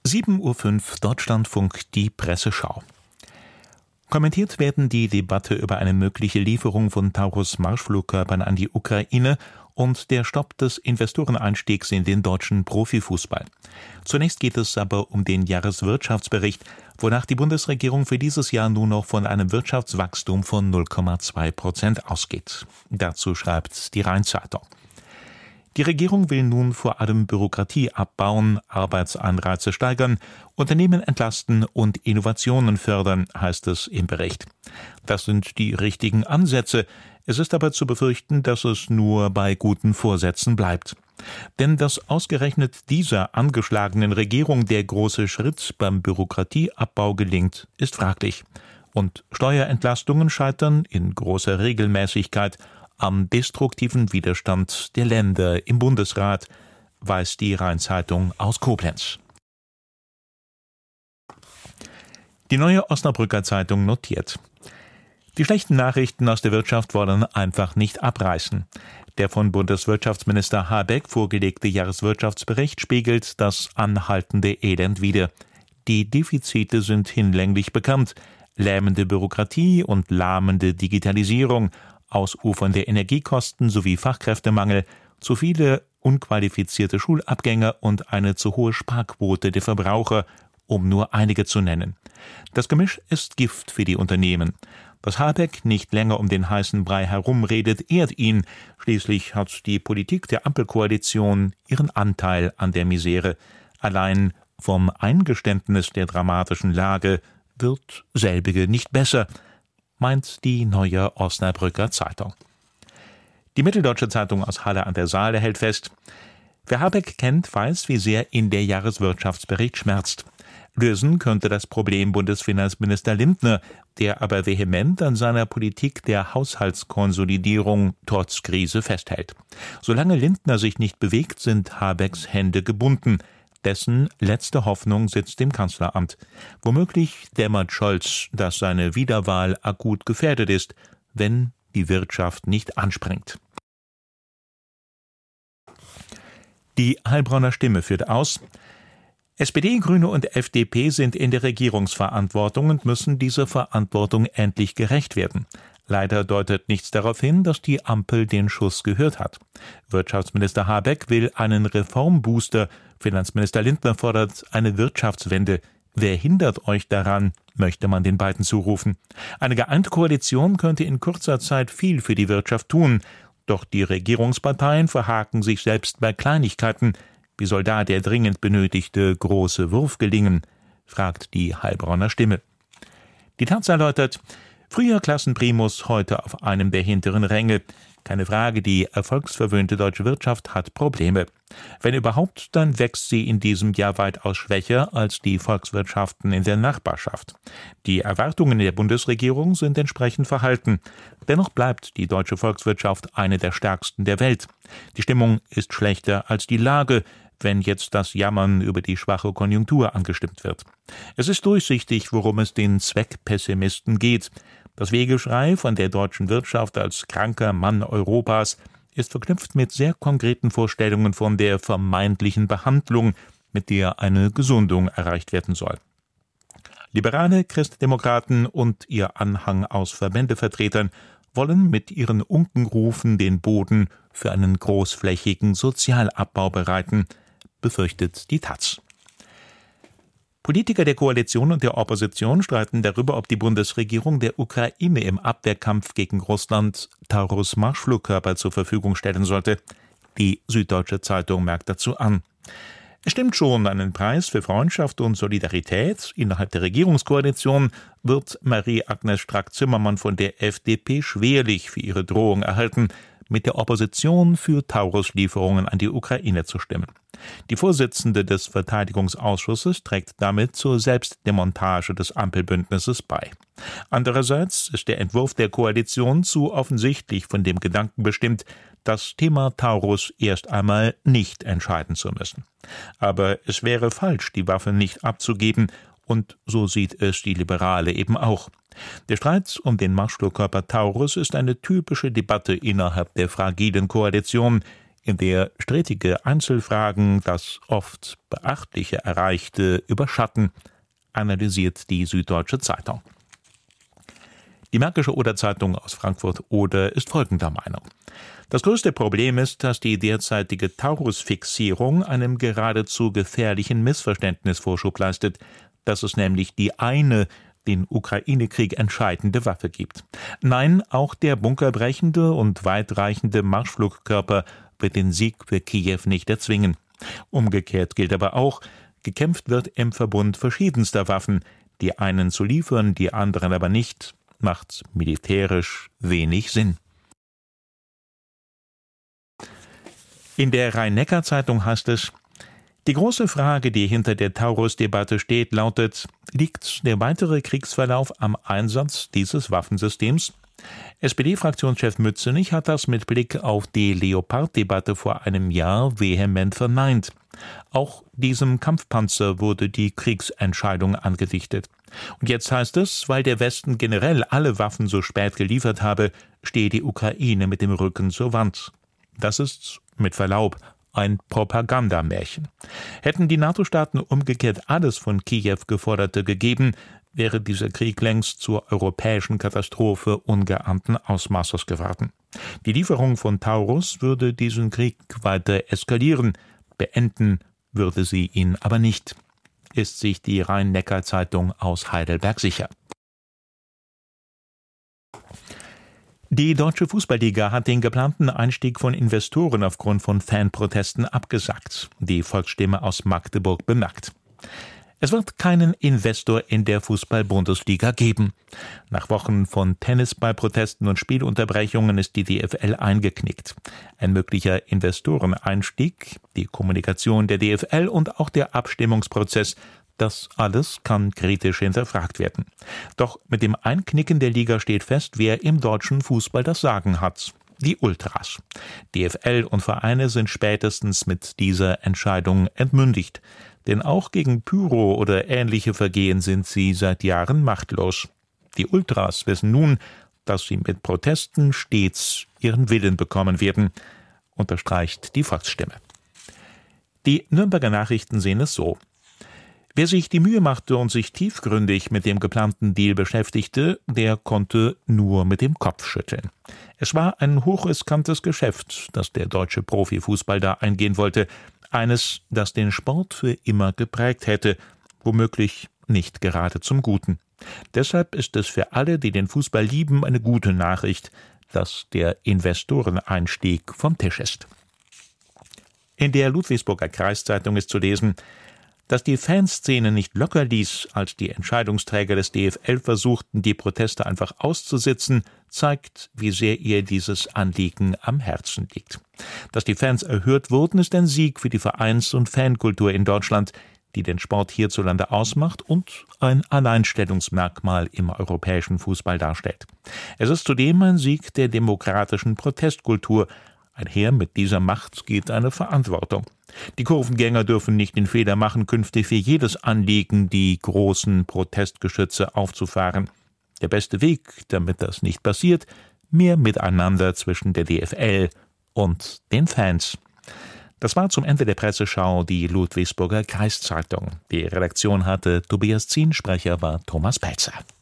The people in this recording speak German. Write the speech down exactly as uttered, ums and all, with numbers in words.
sieben Uhr fünf Deutschlandfunk, die Presseschau. Kommentiert werden die Debatte über eine mögliche Lieferung von Taurus-Marschflugkörpern an die Ukraine und der Stopp des Investoreneinstiegs in den deutschen Profifußball. Zunächst geht es aber um den Jahreswirtschaftsbericht, wonach die Bundesregierung für dieses Jahr nur noch von einem Wirtschaftswachstum von null Komma zwei Prozent ausgeht. Dazu schreibt die Rhein-Zeitung. Die Regierung will nun vor allem Bürokratie abbauen, Arbeitsanreize steigern, Unternehmen entlasten und Innovationen fördern, heißt es im Bericht. Das sind die richtigen Ansätze. Es ist aber zu befürchten, dass es nur bei guten Vorsätzen bleibt. Denn dass ausgerechnet dieser angeschlagenen Regierung der große Schritt beim Bürokratieabbau gelingt, ist fraglich. Und Steuerentlastungen scheitern in großer Regelmäßigkeit am destruktiven Widerstand der Länder im Bundesrat, weiß die Rhein-Zeitung aus Koblenz. Die Neue Osnabrücker Zeitung notiert: Die schlechten Nachrichten aus der Wirtschaft wollen einfach nicht abreißen. Der von Bundeswirtschaftsminister Habeck vorgelegte Jahreswirtschaftsbericht spiegelt das anhaltende Elend wider. Die Defizite sind hinlänglich bekannt: lähmende Bürokratie und lahmende Digitalisierung, ausufernde Energiekosten sowie Fachkräftemangel, zu viele unqualifizierte Schulabgänger und eine zu hohe Sparquote der Verbraucher, um nur einige zu nennen. Das Gemisch ist Gift für die Unternehmen. Dass Habeck nicht länger um den heißen Brei herumredet, ehrt ihn. Schließlich hat die Politik der Ampelkoalition ihren Anteil an der Misere. Allein vom Eingeständnis der dramatischen Lage wird selbige nicht besser, meint die Neue Osnabrücker Zeitung. Die Mitteldeutsche Zeitung aus Halle an der Saale hält fest: Wer Habeck kennt, weiß, wie sehr ihn der Jahreswirtschaftsbericht schmerzt. Lösen könnte das Problem Bundesfinanzminister Lindner, der aber vehement an seiner Politik der Haushaltskonsolidierung trotz Krise festhält. Solange Lindner sich nicht bewegt, sind Habecks Hände gebunden. Dessen letzte Hoffnung sitzt im Kanzleramt. Womöglich dämmert Scholz, dass seine Wiederwahl akut gefährdet ist, wenn die Wirtschaft nicht anspringt. Die Heilbronner Stimme führt aus: S P D, Grüne und F D P sind in der Regierungsverantwortung und müssen dieser Verantwortung endlich gerecht werden. Leider deutet nichts darauf hin, dass die Ampel den Schuss gehört hat. Wirtschaftsminister Habeck will einen Reformbooster, Finanzminister Lindner fordert eine Wirtschaftswende. Wer hindert euch daran, möchte man den beiden zurufen. Eine geeinte Koalition könnte in kurzer Zeit viel für die Wirtschaft tun. Doch die Regierungsparteien verhaken sich selbst bei Kleinigkeiten. Wie soll da der dringend benötigte große Wurf gelingen, fragt die Heilbronner Stimme. Die Taz erläutert: Früher Klassenprimus, heute auf einem der hinteren Ränge. Keine Frage, die erfolgsverwöhnte deutsche Wirtschaft hat Probleme. Wenn überhaupt, dann wächst sie in diesem Jahr weitaus schwächer als die Volkswirtschaften in der Nachbarschaft. Die Erwartungen der Bundesregierung sind entsprechend verhalten. Dennoch bleibt die deutsche Volkswirtschaft eine der stärksten der Welt. Die Stimmung ist schlechter als die Lage, wenn jetzt das Jammern über die schwache Konjunktur angestimmt wird. Es ist durchsichtig, worum es den Zweckpessimisten geht. Das Wehgeschrei von der deutschen Wirtschaft als kranker Mann Europas ist verknüpft mit sehr konkreten Vorstellungen von der vermeintlichen Behandlung, mit der eine Gesundung erreicht werden soll. Liberale, Christdemokraten und ihr Anhang aus Verbändevertretern wollen mit ihren Unkenrufen den Boden für einen großflächigen Sozialabbau bereiten, befürchtet die Taz. Politiker der Koalition und der Opposition streiten darüber, ob die Bundesregierung der Ukraine im Abwehrkampf gegen Russland Taurus-Marschflugkörper zur Verfügung stellen sollte. Die Süddeutsche Zeitung merkt dazu an: Es stimmt schon, einen Preis für Freundschaft und Solidarität innerhalb der Regierungskoalition wird Marie-Agnes Strack-Zimmermann von der F D P schwerlich für ihre Drohung erhalten, mit der Opposition für Taurus-Lieferungen an die Ukraine zu stimmen. Die Vorsitzende des Verteidigungsausschusses trägt damit zur Selbstdemontage des Ampelbündnisses bei. Andererseits ist der Entwurf der Koalition zu offensichtlich von dem Gedanken bestimmt, das Thema Taurus erst einmal nicht entscheiden zu müssen. Aber es wäre falsch, die Waffe nicht abzugeben, und so sieht es die Liberale eben auch. Der Streit um den Marschflugkörper Taurus ist eine typische Debatte innerhalb der fragilen Koalition. in der strittige Einzelfragen das oft Beachtliche Erreichte überschatten, analysiert die Süddeutsche Zeitung. Die Märkische Oder-Zeitung aus Frankfurt-Oder ist folgender Meinung: Das größte Problem ist, dass die derzeitige Taurus-Fixierung einem geradezu gefährlichen Missverständnis Vorschub leistet, dass es nämlich die eine den Ukraine-Krieg entscheidende Waffe gibt. Nein, auch der bunkerbrechende und weitreichende Marschflugkörper wird den Sieg für Kiew nicht erzwingen. Umgekehrt gilt aber auch, gekämpft wird im Verbund verschiedenster Waffen. Die einen zu liefern, die anderen aber nicht, macht militärisch wenig Sinn. In der Rhein-Neckar-Zeitung heißt es: Die große Frage, die hinter der Taurus-Debatte steht, lautet: Liegt der weitere Kriegsverlauf am Einsatz dieses Waffensystems? S P D-Fraktionschef Mützenich hat das mit Blick auf die Leopard-Debatte vor einem Jahr vehement verneint. Auch diesem Kampfpanzer wurde die Kriegsentscheidung angedichtet. Und jetzt heißt es, weil der Westen generell alle Waffen so spät geliefert habe, stehe die Ukraine mit dem Rücken zur Wand. Das ist, mit Verlaub, ein Propagandamärchen. Hätten die NATO-Staaten umgekehrt alles von Kiew Geforderte gegeben, wäre dieser Krieg längst zur europäischen Katastrophe ungeahnten Ausmaßes geworden. Die Lieferung von Taurus würde diesen Krieg weiter eskalieren, beenden würde sie ihn aber nicht, ist sich die Rhein-Neckar-Zeitung aus Heidelberg sicher. Die Deutsche Fußballliga hat den geplanten Einstieg von Investoren aufgrund von Fanprotesten abgesagt, die Volksstimme aus Magdeburg bemerkt. Es wird keinen Investor in der Fußball-Bundesliga geben. Nach Wochen von Tennisballprotesten und Spielunterbrechungen ist die D F L eingeknickt. Ein möglicher Investoreneinstieg, die Kommunikation der D F L und auch der Abstimmungsprozess, das alles kann kritisch hinterfragt werden. Doch mit dem Einknicken der Liga steht fest, wer im deutschen Fußball das Sagen hat: Die Ultras. D F L und Vereine sind spätestens mit dieser Entscheidung entmündigt. Denn auch gegen Pyro oder ähnliche Vergehen sind sie seit Jahren machtlos. Die Ultras wissen nun, dass sie mit Protesten stets ihren Willen bekommen werden, unterstreicht die Volksstimme. Die Nürnberger Nachrichten sehen es so: Wer sich die Mühe machte und sich tiefgründig mit dem geplanten Deal beschäftigte, der konnte nur mit dem Kopf schütteln. Es war ein hochriskantes Geschäft, das der deutsche Profifußball da eingehen wollte. Eines, das den Sport für immer geprägt hätte, womöglich nicht gerade zum Guten. Deshalb ist es für alle, die den Fußball lieben, eine gute Nachricht, dass der Investoreneinstieg vom Tisch ist. In der Ludwigsburger Kreiszeitung ist zu lesen, dass die Fanszene nicht locker ließ, als die Entscheidungsträger des D F L versuchten, die Proteste einfach auszusitzen, zeigt, wie sehr ihr dieses Anliegen am Herzen liegt. Dass die Fans erhört wurden, ist ein Sieg für die Vereins- und Fankultur in Deutschland, die den Sport hierzulande ausmacht und ein Alleinstellungsmerkmal im europäischen Fußball darstellt. Es ist zudem ein Sieg der demokratischen Protestkultur. Einher mit dieser Macht geht eine Verantwortung. Die Kurvengänger dürfen nicht den Fehler machen, künftig für jedes Anliegen die großen Protestgeschütze aufzufahren. Der beste Weg, damit das nicht passiert: mehr Miteinander zwischen der D F L und den Fans. Das war zum Ende der Presseschau die Ludwigsburger Kreiszeitung. Die Redaktion hatte Tobias Zien, Sprecher war Thomas Pelzer.